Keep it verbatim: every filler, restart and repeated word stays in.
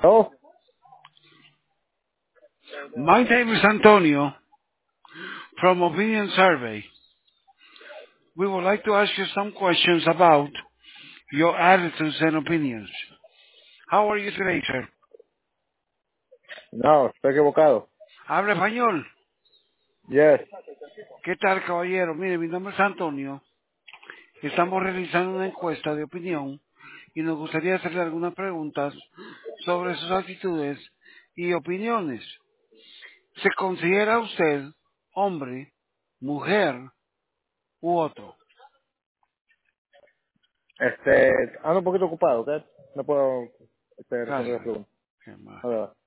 Oh, My name is Antonio from Opinion Survey. We would like to ask you some questions about your attitudes and opinions. How are you today, sir? no, estoy equivocado. ¿Habla español? Yes. ¿Qué tal, caballero? Mire, mi nombre es Antonio. Estamos realizando una encuesta de opinión y nos gustaría hacerle algunas preguntas sobre sus actitudes y opiniones. ¿Se considera usted hombre, mujer u otro? Este, ando un poquito ocupado, ¿ok? No puedo este, responder la Gracias. pregunta. Qué mal. A ver.